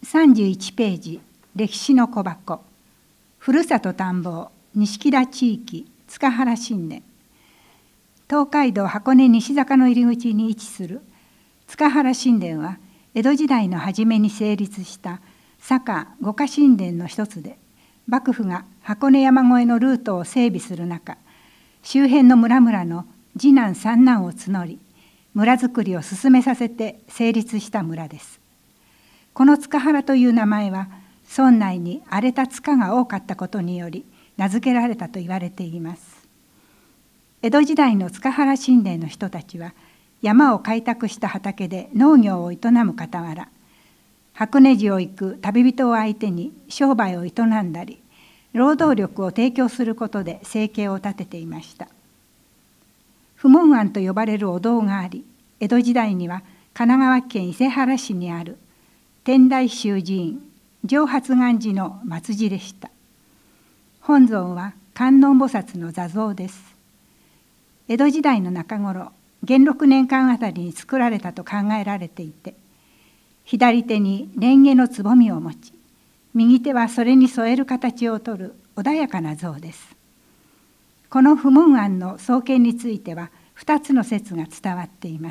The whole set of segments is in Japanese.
31ページ、歴史の小箱。ふるさと探訪、錦田地域、塚原新田。東海道箱根西坂の入り口に位置する塚原新田は、江戸時代の初めに成立した坂五家新田の一つで、幕府が箱根山越えのルートを整備する中、周辺の村々の次男三男を募り、村づくりを進めさせて成立した村です。この塚原という名前は、村内に荒れた塚が多かったことにより名付けられたと言われています。江戸時代の塚原新田の人たちは、山を開拓した畑で農業を営む傍ら、箱根路を行く旅人を相手に商売を営んだり、労働力を提供することで生計を立てていました。不門庵と呼ばれるお堂があり、江戸時代には神奈川県伊勢原市にある天台宗寺院上発願寺の末寺でした。本尊は観音菩薩の座像です。江戸時代の中頃、元禄年間あたりに作られたと考えられていて、左手に蓮華のつぼみを持ち、右手はそれに添える形をとる穏やかな像です。この不門庵の創建については2つの説が伝わっています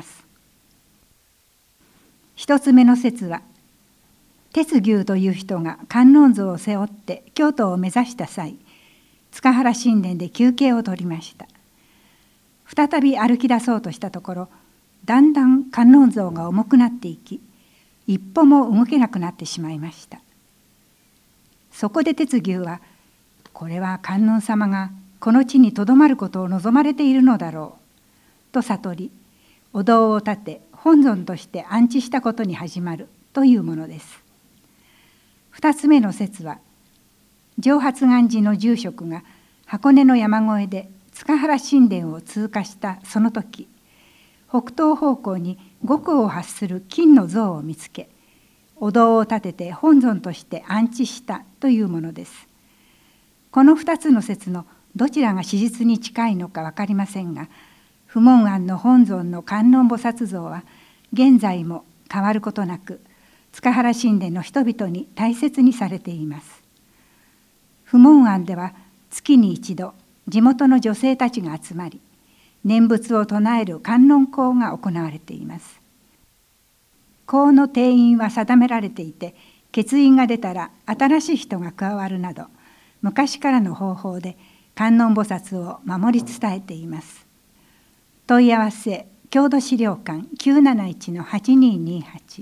。1つ目の説は、鉄牛という人が観音像を背負って京都を目指した際、塚原新田で休憩を取りました。再び歩き出そうとしたところ、だんだん観音像が重くなっていき、一歩も動けなくなってしまいました。そこで鉄牛は、これは観音様がこの地にとどまることを望まれているのだろうと悟り、お堂を建て本尊として安置したことに始まるというものです。2つ目の説は、上発願寺の住職が箱根の山越えで塚原新田を通過したその時、北東方向に五湖を発する金の像を見つけ、お堂を建てて本尊として安置したというものです。この2つの説のどちらが史実に近いのか分かりませんが、不門庵の本尊の観音菩薩像は現在も変わることなく、塚原新田の人々に大切にされています。不門庵では月に一度、地元の女性たちが集まり、念仏を唱える観音講が行われています。講の定員は定められていて、欠員が出たら新しい人が加わるなど、昔からの方法で観音菩薩を守り伝えています。問い合わせ、郷土資料館 971-8228。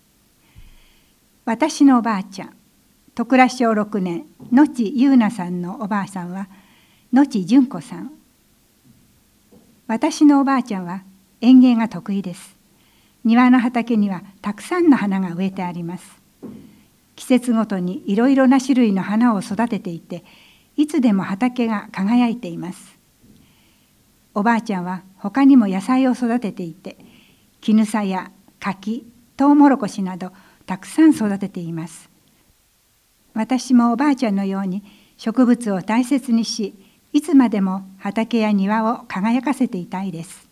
私のおばあちゃん、戸倉小6年、野地優奈さんのおばあさんは、野地純子さん。私のおばあちゃんは園芸が得意です。庭の畑にはたくさんの花が植えてあります。季節ごとにいろいろな種類の花を育てていて、いつでも畑が輝いています。おばあちゃんは他にも野菜を育てていて、絹さや柿、トウモロコシなどたくさん育てています。私もおばあちゃんのように植物を大切にし、いつまでも畑や庭を輝かせていたいです。